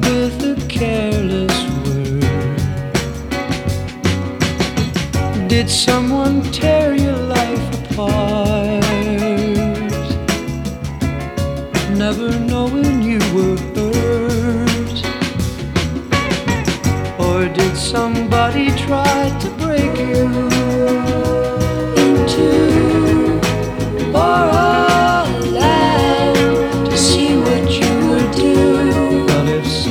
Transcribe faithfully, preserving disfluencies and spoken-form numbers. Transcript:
with a careless word? Did someone tear your life apart, never knowing you were hurt? Or did somebody try to break